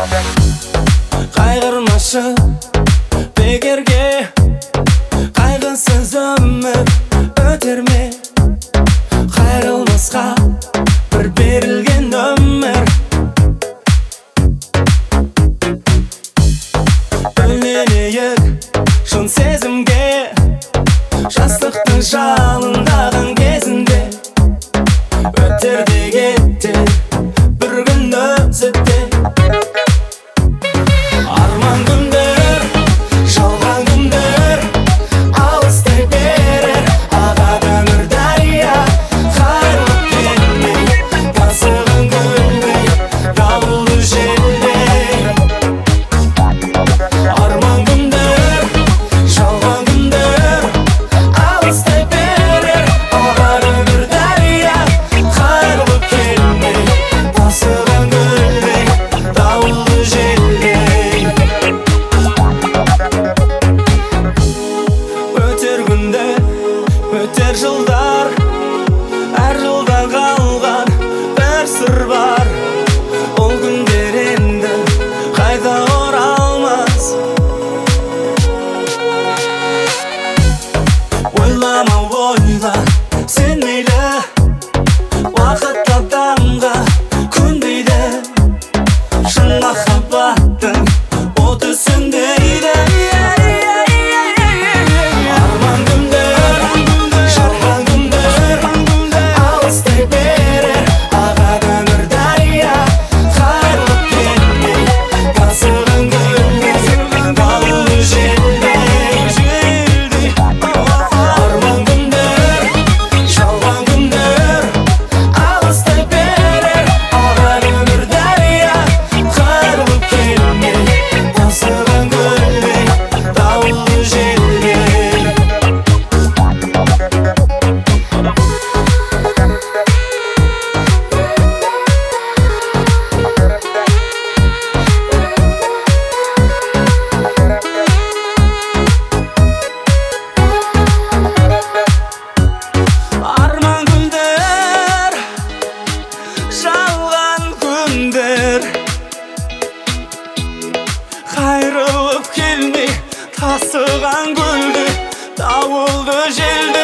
Кайгырмашы бекерге, кайгысыз өмүр өтөр ме? Кайрылмаска бир берилген өмүр. Бөлөнөйүк шын сезимге, жастыктын жалындаган кезинде. Өтөр дегенде бир күн өзөттү. Арман күндөр, жалган күндөр, алыстай берер агат өмүр дарыя. Кайрылып келмей, тасыган көлдөй, дауылды желдей. Арман күндөр, жалган күндөр, алыстай берер агат өмүр дарыя. Кайрылып келмей, тасыган көлдөй, дауылды желдей. Өтер күндөр, өтер жылдар, әр жылда калган бир сыр бар. Ол күндөр энди кайта оралмас. Ойлама, ойла, сен мейлі, уақыт адамға көнбейді. Шын махаббаттың оты сөнбейді. Арман күндөр, жалган күндөр, алыстай берер агат өмүр дарыя. Кайрылып келмей, тасыган көлдөй, дауылды желдей. Арман күндөр, жалган күндөр, алыстай берер агат өмүр дарыя. Кайрылып келмей, тасыган көлдөй, дауылды желдей. Арман күндөр, жалган күндөр, кайрылып келмей, тасыган көлдөй, дауылды желдей.